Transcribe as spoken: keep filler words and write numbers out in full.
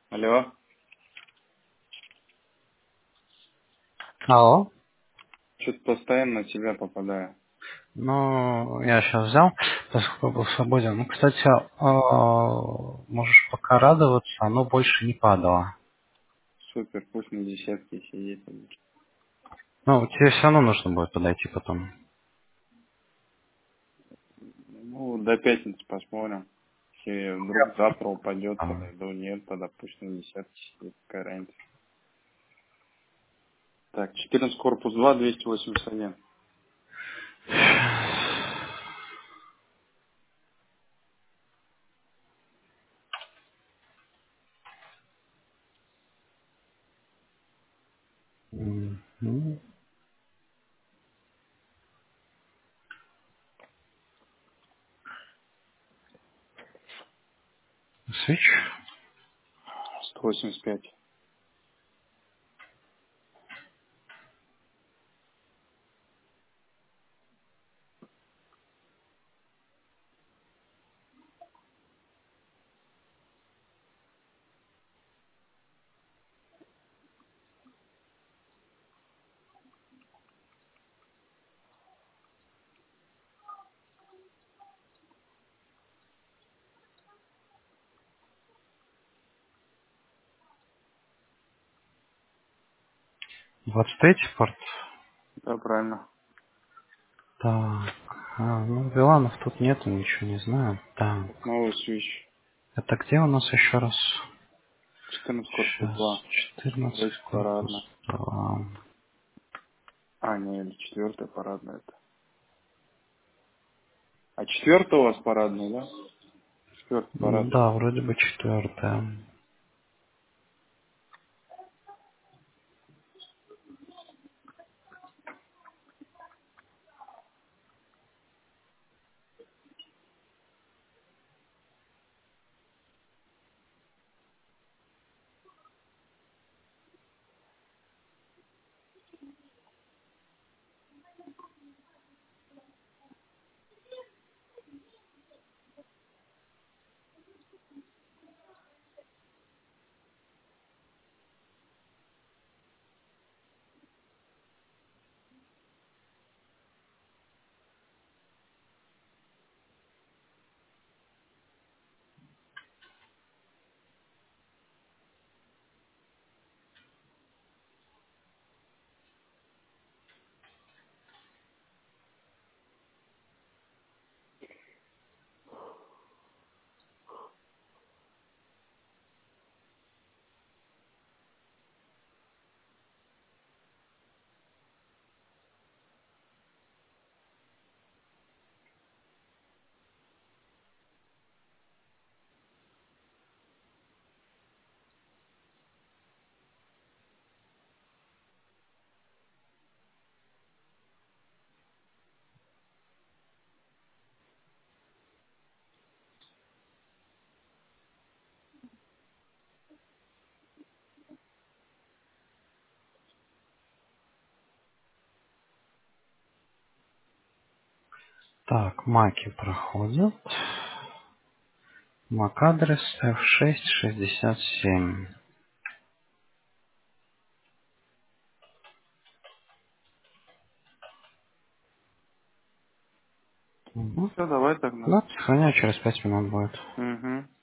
Алло, Алло. что-то постоянно на тебя попадаю. Ну, я сейчас взял, поскольку был свободен. Ну, кстати, а, можешь пока радоваться, оно больше не падало. Супер, пусть на десятке сидит. Ну, тебе все равно нужно будет подойти потом. Ну, до пятницы посмотрим. Если вдруг завтра упадет, Там. подойду. Нет, тогда пусть на десятке сидит. Какая разница. Так, четырнадцать корпус два, двести восемьдесят один. Мгм. Свич. сто восемьдесят пять. двадцать третий порт. Да, правильно. Так. А, ну, Виланов тут нету, ничего не знаю. Так. Новый свич. Это где у нас еще раз? четырнадцать корпус Сейчас. два. четырнадцать Третий парадный. корпус два. А, не, или четвертый парадный это. А четвертый у вас парадный, да? Четвертый Ну парадный. да, вроде бы четвертая. Так, маки проходят. MAC-адрес эф шесть шестьдесят семь. Угу. Все, давай тогда. Да, сохраняю, через пять минут будет. Угу.